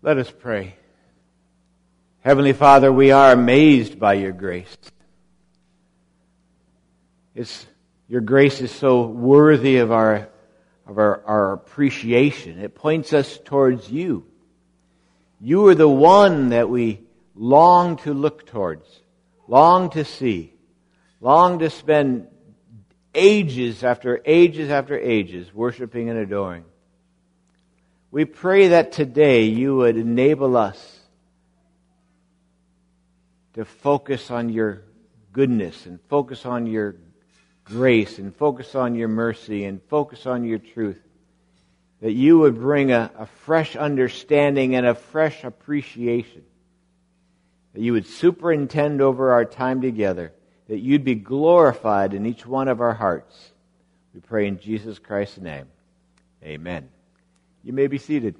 Let us pray. Heavenly Father, we are amazed by your grace. Your grace is so worthy of our appreciation. It points us towards you. You are the one that we long to look towards, long to see, long to spend ages after ages after ages worshiping and adoring. We pray that today you would enable us to focus on your goodness and focus on your grace and focus on your mercy and focus on your truth. That you would bring a fresh understanding and a fresh appreciation. That you would superintend over our time together. That you'd be glorified in each one of our hearts. We pray in Jesus Christ's name. Amen. You may be seated.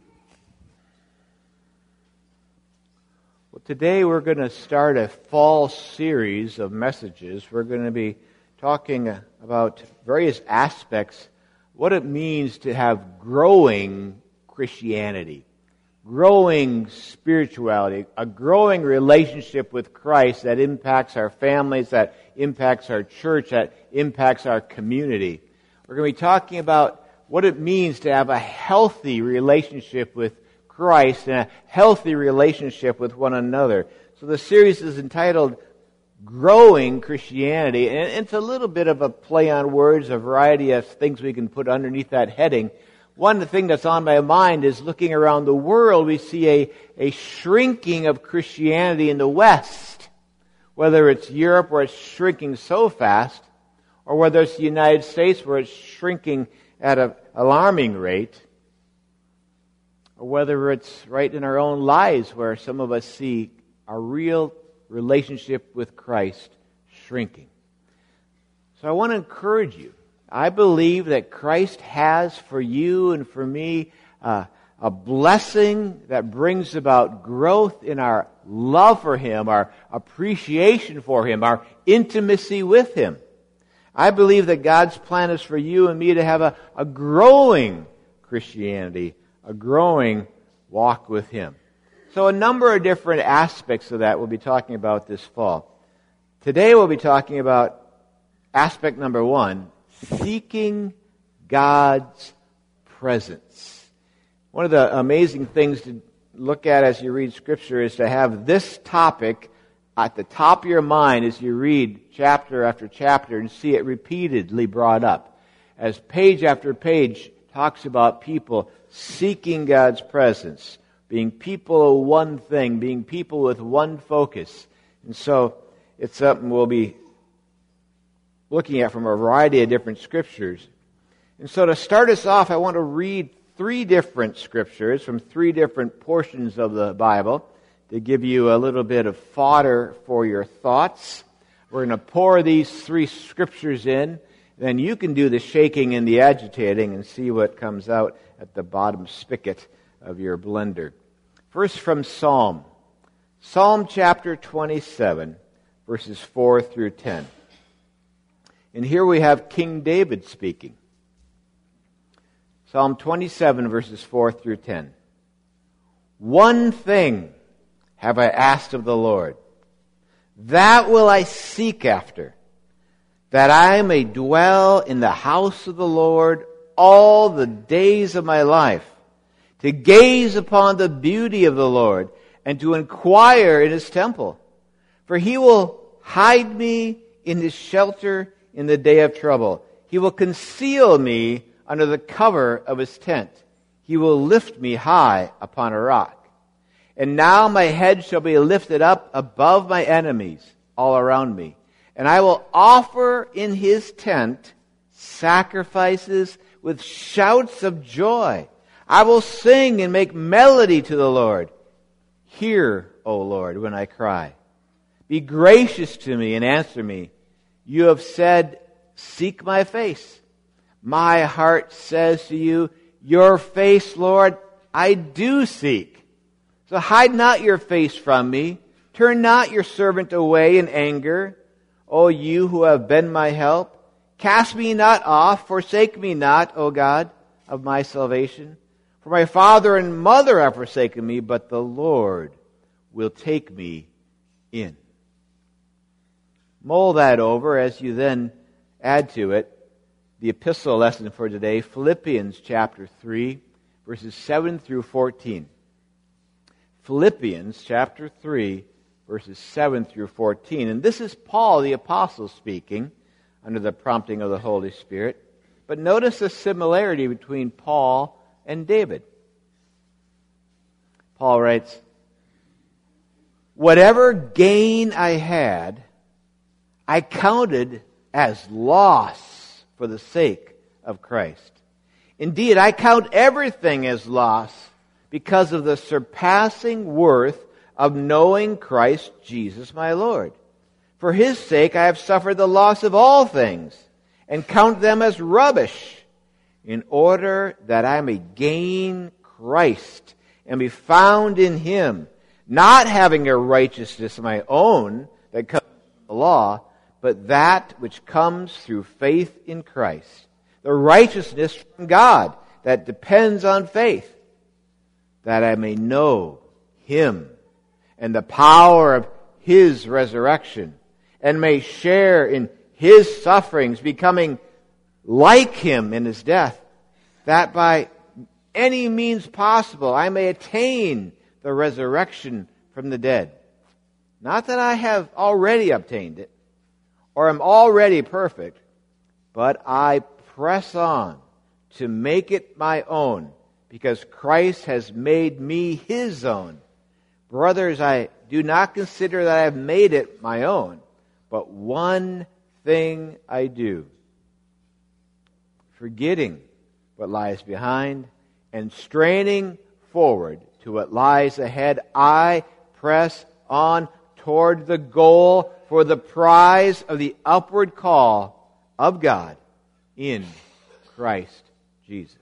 Well, today we're going to start a fall series of messages. We're going to be talking about various aspects, what it means to have growing Christianity, growing spirituality, a growing relationship with Christ that impacts our families, that impacts our church, that impacts our community. We're going to be talking about what it means to have a healthy relationship with Christ and a healthy relationship with one another. So the series is entitled Growing Christianity, and it's a little bit of a play on words, a variety of things we can put underneath that heading. One thing that's on my mind is looking around the world, we see a shrinking of Christianity in the West. Whether it's Europe where it's shrinking so fast, or whether it's the United States where it's shrinking at an alarming rate, or whether it's right in our own lives where some of us see a real relationship with Christ shrinking. So I want to encourage you. I believe that Christ has for you and for me a blessing that brings about growth in our love for Him, our appreciation for Him, our intimacy with Him. I believe that God's plan is for you and me to have a growing Christianity, a growing walk with Him. So a number of different aspects of that we'll be talking about this fall. Today we'll be talking about aspect number 1, seeking God's presence. One of the amazing things to look at as you read Scripture is to have this topic at the top of your mind as you read chapter after chapter and see it repeatedly brought up. As page after page talks about people seeking God's presence, being people of one thing, being people with one focus. And so it's something we'll be looking at from a variety of different scriptures. And so to start us off, I want to read 3 different scriptures from 3 different portions of the Bible to give you a little bit of fodder for your thoughts. We're going to pour these 3 scriptures in, then you can do the shaking and the agitating and see what comes out at the bottom spigot of your blender. First from Psalm chapter 27, verses 4 through 10. And here we have King David speaking. Psalm 27, verses 4 through 10. One thing have I asked of the Lord, that will I seek after, that I may dwell in the house of the Lord all the days of my life, to gaze upon the beauty of the Lord, and to inquire in His temple. For He will hide me in His shelter in the day of trouble. He will conceal me under the cover of His tent. He will lift me high upon a rock. And now my head shall be lifted up above my enemies all around me. And I will offer in His tent sacrifices with shouts of joy. I will sing and make melody to the Lord. Hear, O Lord, when I cry. Be gracious to me and answer me. You have said, seek my face. My heart says to you, your face, Lord, I do seek. So hide not your face from me. Turn not your servant away in anger. O you who have been my help, cast me not off, forsake me not, O God of my salvation. For my father and mother have forsaken me, but the Lord will take me in. Mull that over as you then add to it the epistle lesson for today, Philippians chapter 3, verses 7 through 14. Philippians chapter 3, verses 7 through 14. And this is Paul the apostle speaking under the prompting of the Holy Spirit. But notice the similarity between Paul and David. Paul writes, "Whatever gain I had, I counted as loss for the sake of Christ. Indeed, I count everything as loss because of the surpassing worth of knowing Christ Jesus my Lord. For His sake I have suffered the loss of all things, and count them as rubbish, in order that I may gain Christ and be found in Him, not having a righteousness of my own that comes from the law, but that which comes through faith in Christ, the righteousness from God that depends on faith, that I may know Him and the power of His resurrection, and may share in His sufferings, becoming like Him in His death, that by any means possible I may attain the resurrection from the dead. Not that I have already obtained it, or am already perfect, but I press on to make it my own, because Christ has made me His own. Brothers, I do not consider that I have made it my own, but one thing I do, forgetting what lies behind and straining forward to what lies ahead, I press on toward the goal for the prize of the upward call of God in Christ Jesus."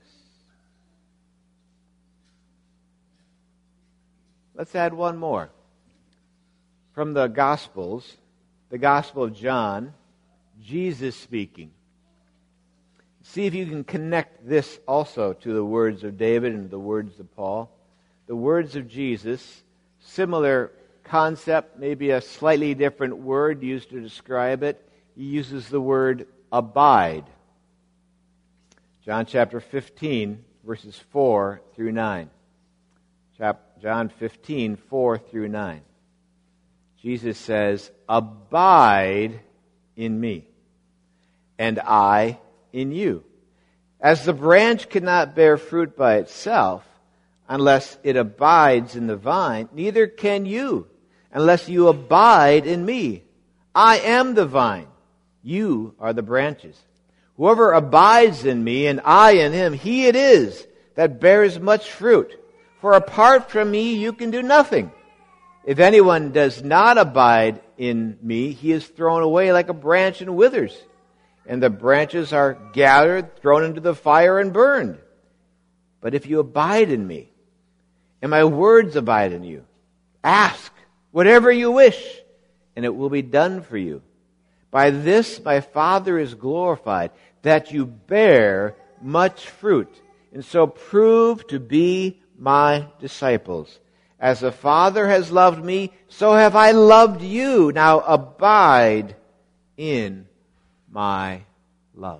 Let's add one more. From the Gospels, the Gospel of John, Jesus speaking. See if you can connect this also to the words of David and the words of Paul. The words of Jesus, similar concept, maybe a slightly different word used to describe it. He uses the word abide. John chapter 15, verses 4 through 9. John 15, 4 through 9. Jesus says, "Abide in me, and I in you. As the branch cannot bear fruit by itself unless it abides in the vine, neither can you unless you abide in me. I am the vine, you are the branches. Whoever abides in me and I in him, he it is that bears much fruit. For apart from me you can do nothing. If anyone does not abide in me, he is thrown away like a branch and withers. And the branches are gathered, thrown into the fire, and burned. But if you abide in me, and my words abide in you, ask whatever you wish, and it will be done for you. By this my Father is glorified, that you bear much fruit, and so prove to be my disciples. As the Father has loved me, so have I loved you. Now abide in my love."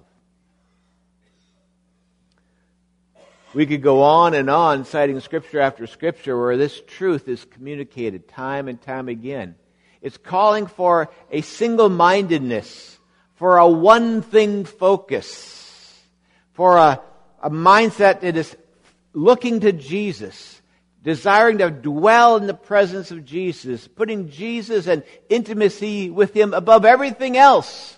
We could go on and on citing Scripture after Scripture where this truth is communicated time and time again. It's calling for a single-mindedness, for a one-thing focus, for a mindset that is looking to Jesus, desiring to dwell in the presence of Jesus, putting Jesus and intimacy with Him above everything else.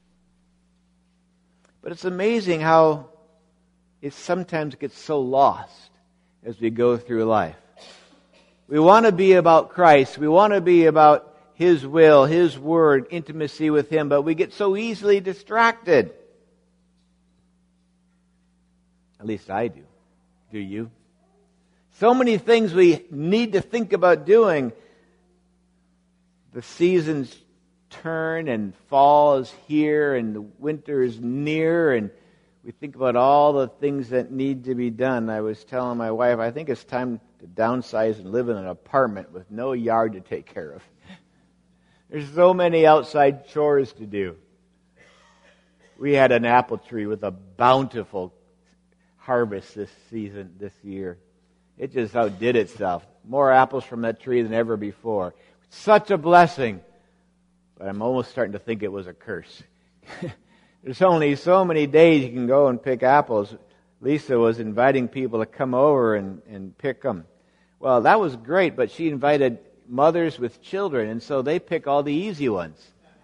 But it's amazing how it sometimes gets so lost as we go through life. We want to be about Christ. We want to be about His will, His word, intimacy with Him, but we get so easily distracted. At least I do. Do you? So many things we need to think about doing. The seasons turn and fall is here and the winter is near and we think about all the things that need to be done. I was telling my wife, I think it's time to downsize and live in an apartment with no yard to take care of. There's so many outside chores to do. We had an apple tree with a bountiful harvest this year. It just outdid itself. More apples from that tree than ever before. Such a blessing. But I'm almost starting to think it was a curse. There's only so many days you can go and pick apples. Lisa was inviting people to come over and pick them. Well, that was great, but she invited mothers with children, and so they pick all the easy ones.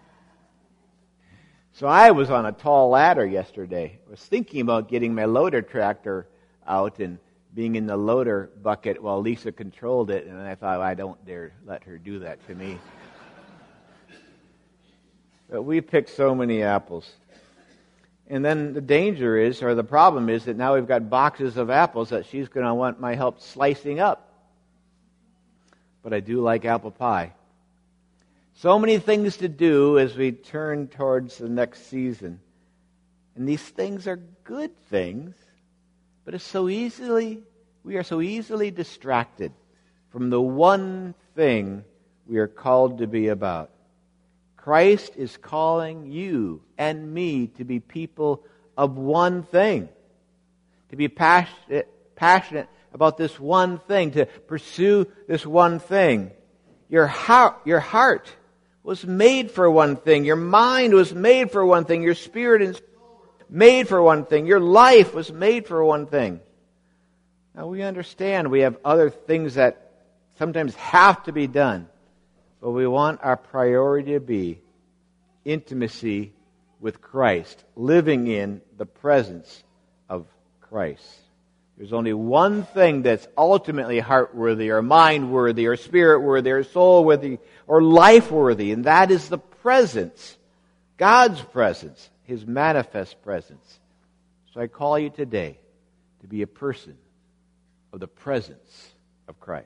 So I was on a tall ladder yesterday. I was thinking about getting my loader tractor out and being in the loader bucket while Lisa controlled it, and I thought, I don't dare let her do that to me. But we picked so many apples. And then the danger is, or the problem is, that now we've got boxes of apples that she's going to want my help slicing up. But I do like apple pie. So many things to do as we turn towards the next season. And these things are good things, but we are so easily distracted from the one thing we are called to be about. Christ is calling you and me to be people of one thing, to be passionate about this one thing, to pursue this one thing. Your heart was made for one thing. Your mind was made for one thing. Your spirit and soul were made for one thing. Your life was made for one thing. Now we understand we have other things that sometimes have to be done, but we want our priority to be intimacy with Christ, living in the presence of Christ. There's only one thing that's ultimately heart-worthy or mind-worthy or spirit-worthy or soul-worthy or life-worthy, and that is the presence, God's presence, His manifest presence. So I call you today to be a person of the presence of Christ.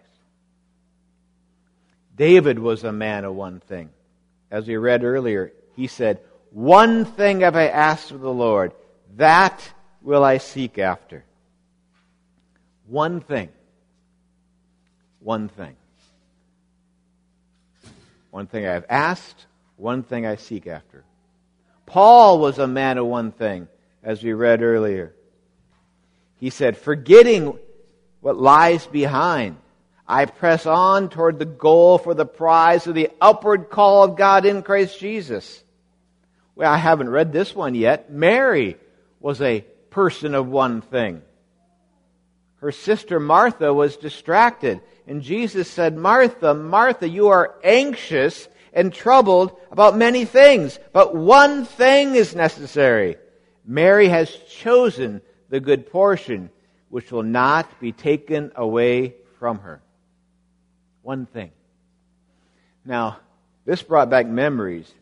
David was a man of one thing. As we read earlier, he said, "One thing have I asked of the Lord, that will I seek after." One thing. One thing. One thing I have asked, one thing I seek after. Paul was a man of one thing, as we read earlier. He said, "Forgetting what lies behind, I press on toward the goal for the prize of the upward call of God in Christ Jesus." Well, I haven't read this one yet. Mary was a person of one thing. Her sister Martha was distracted, and Jesus said, "Martha, Martha, you are anxious and troubled about many things, but one thing is necessary. Mary has chosen the good portion, which will not be taken away from her." One thing. Now, this brought back memories.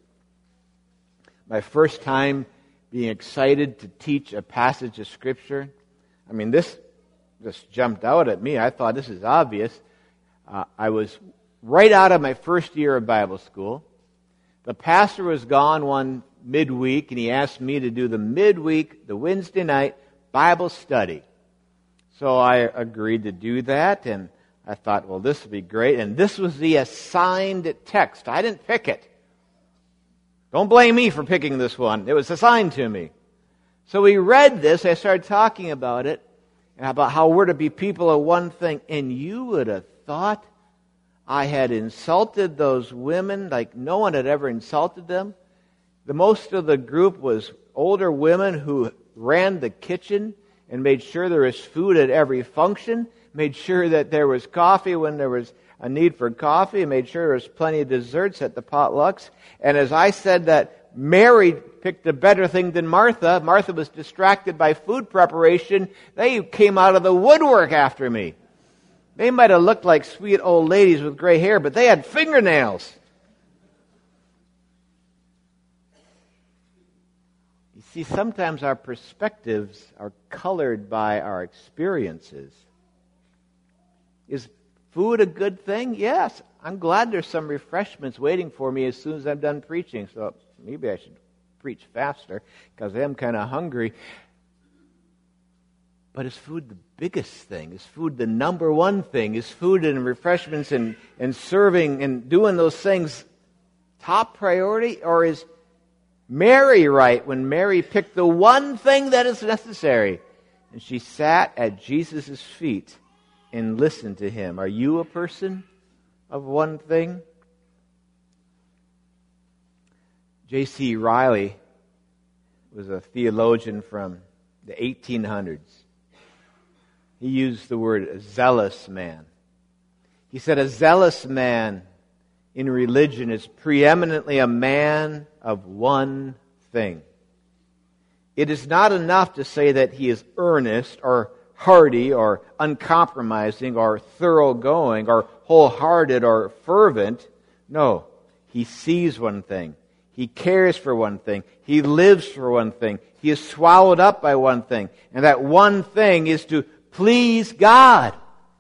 My first time being excited to teach a passage of Scripture. I mean, this just jumped out at me. I thought, this is obvious. I was right out of my first year of Bible school. The pastor was gone one midweek, and he asked me to do the midweek, the Wednesday night Bible study. So I agreed to do that, and I thought, well, this would be great. And this was the assigned text. I didn't pick it. Don't blame me for picking this one. It was assigned to me. So we read this. I started talking about it, and about how we're to be people of one thing. And you would have thought I had insulted those women like no one had ever insulted them. The most of the group was older women who ran the kitchen and made sure there was food at every function, made sure that there was coffee when there was a need for coffee, and made sure there was plenty of desserts at the potlucks. And as I said that Mary picked a better thing than Martha, Martha was distracted by food preparation, they came out of the woodwork after me. They might have looked like sweet old ladies with gray hair, but they had fingernails. You see, sometimes our perspectives are colored by our experiences. Is food a good thing? Yes. I'm glad there's some refreshments waiting for me as soon as I'm done preaching, so maybe I should preach faster because I am kind of hungry. But is food the biggest thing? Is food the number one thing? Is food and refreshments and serving and doing those things top priority? Or is Mary right when Mary picked the one thing that is necessary? And she sat at Jesus' feet and listened to him. Are you a person of one thing? J.C. Ryle was a theologian from the 1800s. He used the word a zealous man. He said a zealous man in religion is preeminently a man of one thing. It is not enough to say that he is earnest or hearty or uncompromising or thoroughgoing or wholehearted or fervent. No, he sees one thing. He cares for one thing. He lives for one thing. He is swallowed up by one thing. And that one thing is to please God.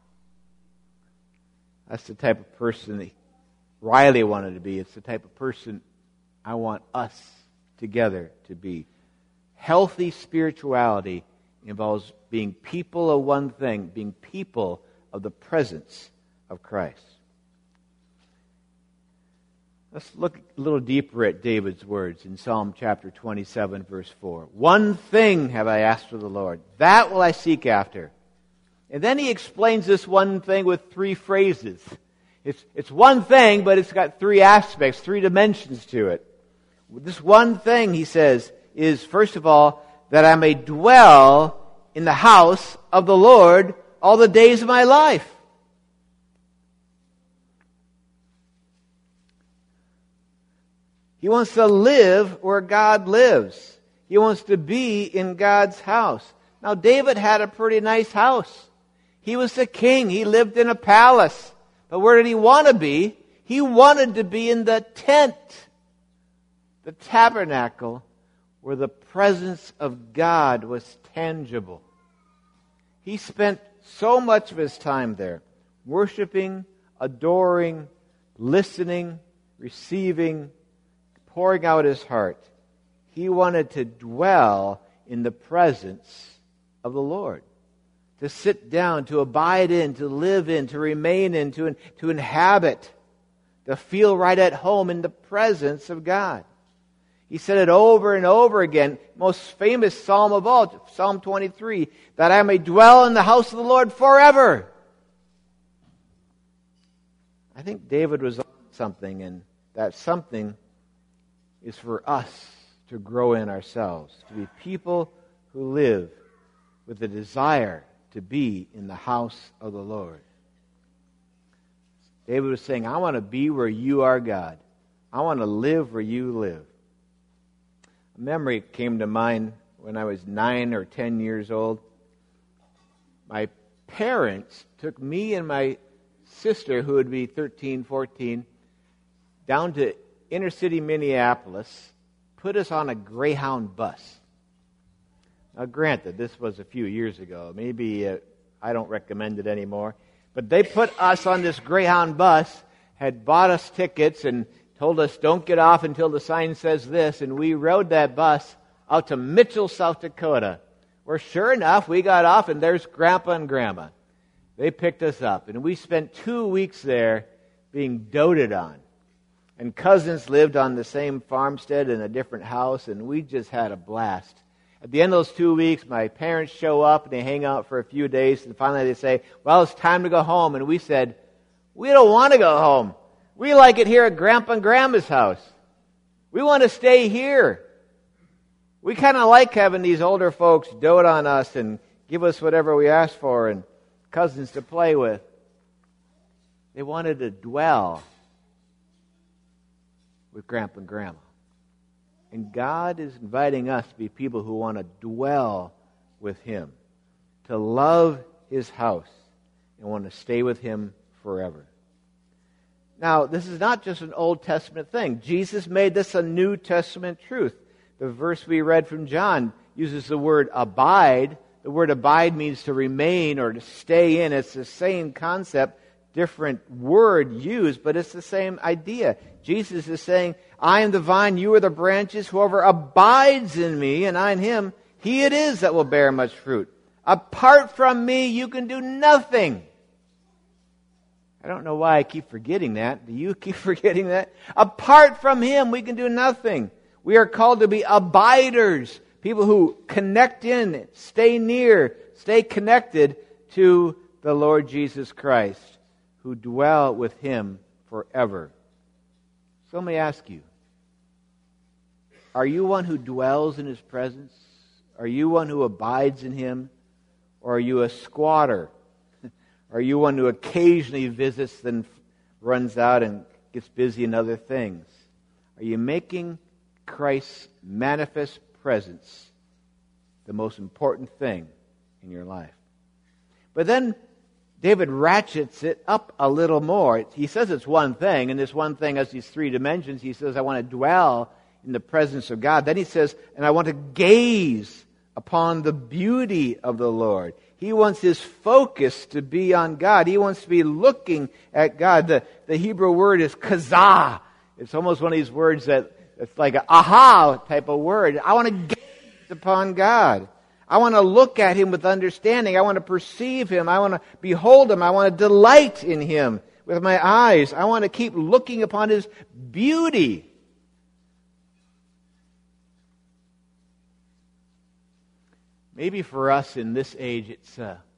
That's the type of person that Riley wanted to be. It's the type of person I want us together to be. Healthy spirituality involves being people of one thing, being people of the presence of Christ. Let's look a little deeper at David's words in Psalm chapter 27, verse 4. One thing have I asked of the Lord, that will I seek after. And then he explains this one thing with three phrases. It's one thing, but it's got three aspects, three dimensions to it. This one thing, he says, is, first of all, that I may dwell in the house of the Lord all the days of my life. He wants to live where God lives. He wants to be in God's house. Now, David had a pretty nice house. He was the king. He lived in a palace. But where did he want to be? He wanted to be in the tent, the tabernacle, where the presence of God was tangible. He spent so much of his time there, worshiping, adoring, listening, receiving, pouring out his heart. He wanted to dwell in the presence of the Lord, to sit down, to abide in, to live in, to remain in, to inhabit, to feel right at home in the presence of God. He said it over and over again, most famous psalm of all, Psalm 23, that I may dwell in the house of the Lord forever. I think David was on something, and that something is for us to grow in ourselves, to be people who live with a desire to be in the house of the Lord. David was saying, I want to be where you are, God. I want to live where you live. A memory came to mind when I was 9 or 10 years old. My parents took me and my sister, who would be 13, 14, down to inner city Minneapolis, put us on a Greyhound bus. Now, granted, this was a few years ago. Maybe I don't recommend it anymore. But they put us on this Greyhound bus, had bought us tickets, and told us, don't get off until the sign says this. And we rode that bus out to Mitchell, South Dakota, where sure enough, we got off, and there's Grandpa and Grandma. They picked us up, and we spent 2 weeks there being doted on. And cousins lived on the same farmstead in a different house, and we just had a blast. At the end of those 2 weeks, my parents show up, and they hang out for a few days, and finally they say, well, it's time to go home. And we said, we don't want to go home. We like it here at Grandpa and Grandma's house. We want to stay here. We kind of like having these older folks dote on us and give us whatever we ask for and cousins to play with. They wanted to dwell with Grandpa and Grandma. And God is inviting us to be people who want to dwell with Him, to love His house, and want to stay with Him forever. Now, this is not just an Old Testament thing. Jesus made this a New Testament truth. The verse we read from John uses the word abide. The word abide means to remain or to stay in. It's the same concept, different word used, but it's the same idea. Jesus is saying, I am the vine, you are the branches. Whoever abides in me and I in him, he it is that will bear much fruit. Apart from me, you can do nothing. I don't know why I keep forgetting that. Do you keep forgetting that? Apart from Him, we can do nothing. We are called to be abiders, people who connect in, stay near, stay connected to the Lord Jesus Christ, who dwell with Him forever. So let me ask you, are you one who dwells in His presence? Are you one who abides in Him? Or are you a squatter? Are you one who occasionally visits, then runs out and gets busy in other things? Are you making Christ's manifest presence the most important thing in your life? But then David ratchets it up a little more. He says it's one thing, and this one thing has these three dimensions. He says, I want to dwell in the presence of God. Then he says, and I want to gaze upon the beauty of the Lord. He wants his focus to be on God. He wants to be looking at God. The Hebrew word is kazah. It's almost one of these words that it's like an aha type of word. I want to gaze upon God. I want to look at Him with understanding. I want to perceive Him. I want to behold Him. I want to delight in Him with my eyes. I want to keep looking upon His beauty. Maybe for us in this age, it's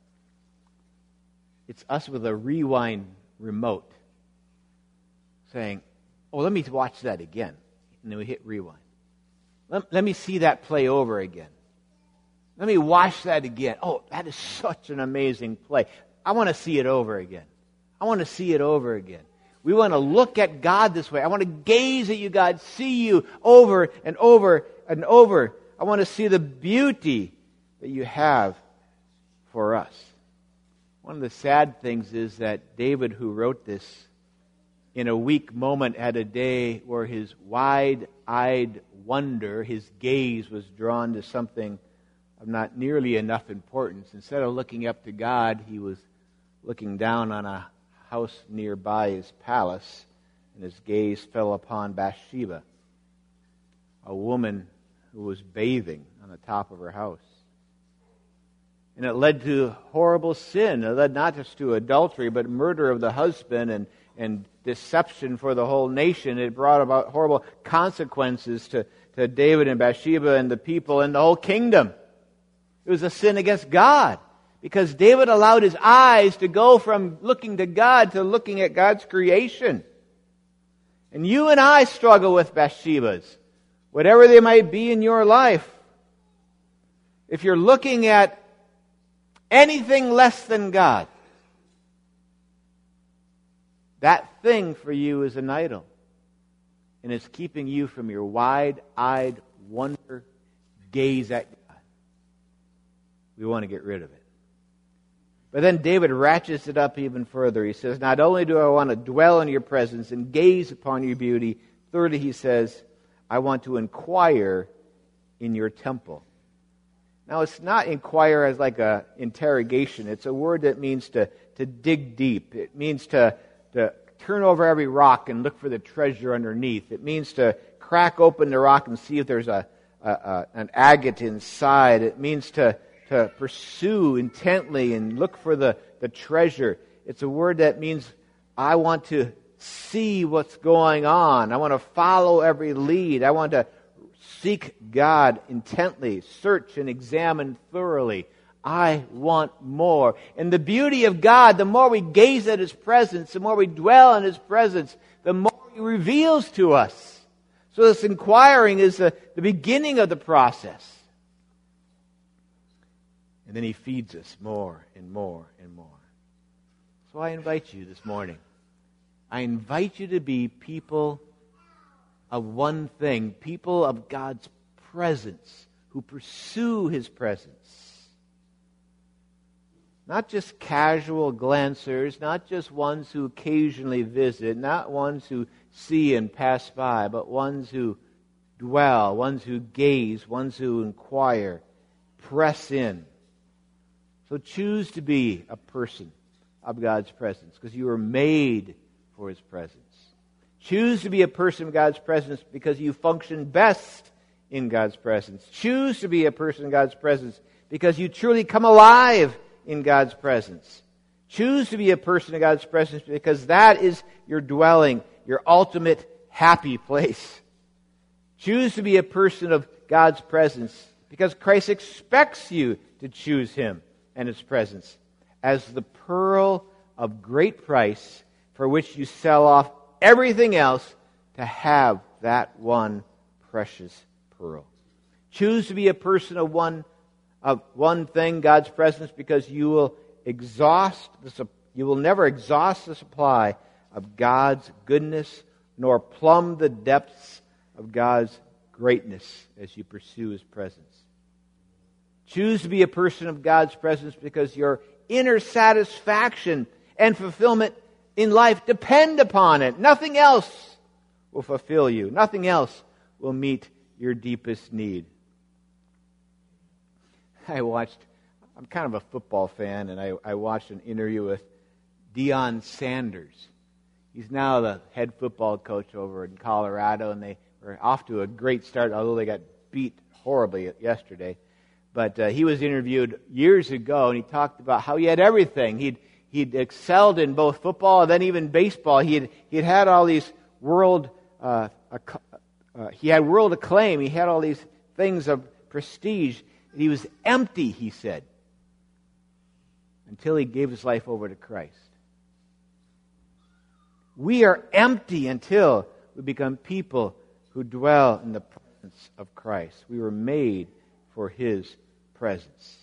us with a rewind remote saying, oh, let me watch that again. And then we hit rewind. Let me see that play over again. Let me watch that again. Oh, that is such an amazing play. I want to see it over again. I want to see it over again. We want to look at God this way. I want to gaze at you, God, see you over and over and over. I want to see the beauty that you have for us. One of the sad things is that David, who wrote this, in a weak moment had a day where his wide-eyed wonder, his gaze was drawn to something of not nearly enough importance. Instead of looking up to God, he was looking down on a house nearby his palace, and his gaze fell upon Bathsheba, a woman who was bathing on the top of her house. And it led to horrible sin. It led not just to adultery, but murder of the husband and deception for the whole nation. It brought about horrible consequences to David and Bathsheba and the people and the whole kingdom. It was a sin against God, because David allowed his eyes to go from looking to God to looking at God's creation. And you and I struggle with Bathshebas, whatever they might be in your life. If you're looking at anything less than God, that thing for you is an idol. And it's keeping you from your wide-eyed wonder gaze at God. We want to get rid of it. But then David ratchets it up even further. He says, not only do I want to dwell in your presence and gaze upon your beauty, thirdly, he says, I want to inquire in your temple. Now, it's not inquire as like a interrogation. It's a word that means to dig deep. It means to turn over every rock and look for the treasure underneath. It means to crack open the rock and see if there's an agate inside. It means to pursue intently and look for the treasure. It's a word that means I want to see what's going on. I want to follow every lead. I want to seek God intently, search and examine thoroughly. I want more. And the beauty of God, the more we gaze at His presence, the more we dwell in His presence, the more He reveals to us. So this inquiring is the beginning of the process. And then He feeds us more and more and more. So I invite you this morning. I invite you to be people of one thing, people of God's presence, who pursue His presence. Not just casual glancers, not just ones who occasionally visit, not ones who see and pass by, but ones who dwell, ones who gaze, ones who inquire, press in. So choose to be a person of God's presence, because you were made for His presence. Choose to be a person of God's presence because you function best in God's presence. Choose to be a person in God's presence because you truly come alive in God's presence. Choose to be a person in God's presence because that is your dwelling, your ultimate happy place. Choose to be a person of God's presence because Christ expects you to choose Him and His presence as the pearl of great price for which you sell off everything else to have that one precious pearl. Choose to be a person of one thing, God's presence, because you will never exhaust the supply of God's goodness, nor plumb the depths of God's greatness as you pursue His presence. Choose to be a person of God's presence because your inner satisfaction and fulfillment in life depend upon it. Nothing else will fulfill you. Nothing else will meet your deepest need. I'm kind of a football fan, and I watched an interview with Deion Sanders. He's now the head football coach over in Colorado, and they were off to a great start, although they got beat horribly yesterday. But he was interviewed years ago, and he talked about how he had everything. He'd excelled in both football and then even baseball. He'd had all these world acclaim. He had all these things of prestige. He was empty, he said, until he gave his life over to Christ. We are empty until we become people who dwell in the presence of Christ. We were made for His presence.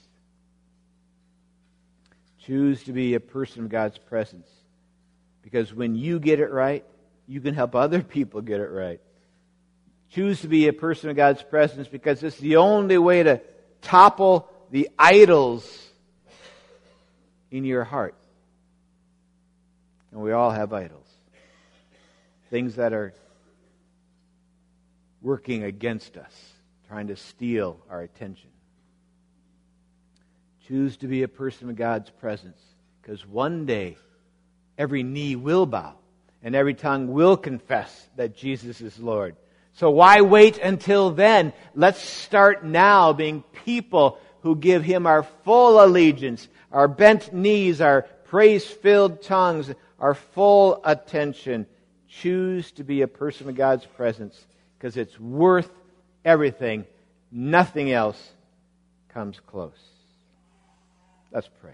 Choose to be a person of God's presence, because when you get it right, you can help other people get it right. Choose to be a person of God's presence because it's the only way to topple the idols in your heart. And we all have idols. Things that are working against us, trying to steal our attention. Choose to be a person of God's presence, because one day every knee will bow and every tongue will confess that Jesus is Lord. So why wait until then? Let's start now being people who give Him our full allegiance, our bent knees, our praise-filled tongues, our full attention. Choose to be a person of God's presence because it's worth everything. Nothing else comes close. Let's pray.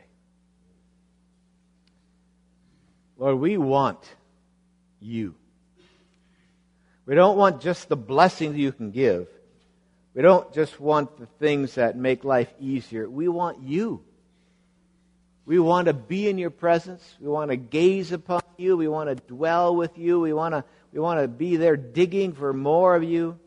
Lord, we want You. We don't want just the blessings You can give. We don't just want the things that make life easier. We want You. We want to be in Your presence. We want to gaze upon You. We want to dwell with You. We want to be there digging for more of You.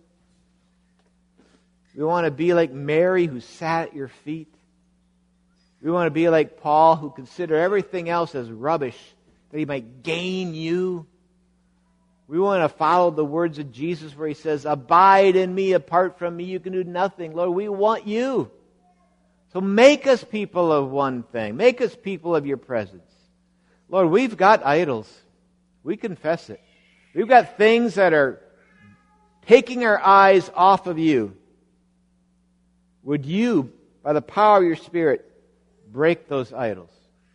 We want to be like Mary who sat at Your feet. We want to be like Paul who considered everything else as rubbish that he might gain You. We want to follow the words of Jesus where He says, "Abide in Me, apart from Me you can do nothing." Lord, we want You. So make us people of one thing. Make us people of Your presence. Lord, we've got idols. We confess it. We've got things that are taking our eyes off of You. Would You, by the power of Your Spirit, break those idols?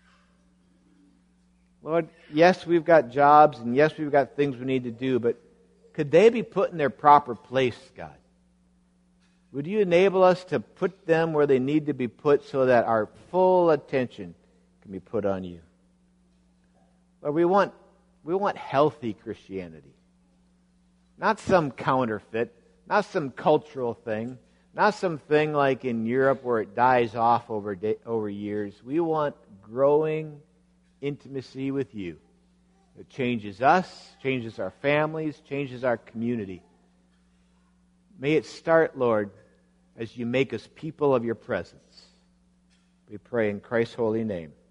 Lord, yes, we've got jobs, and yes, we've got things we need to do, but could they be put in their proper place, God? Would You enable us to put them where they need to be put so that our full attention can be put on You? Lord, we want healthy Christianity. Not some counterfeit, not some cultural thing, not something like in Europe where it dies off over years. We want growing intimacy with You. It changes us, changes our families, changes our community. May it start, Lord, as You make us people of Your presence. We pray in Christ's holy name.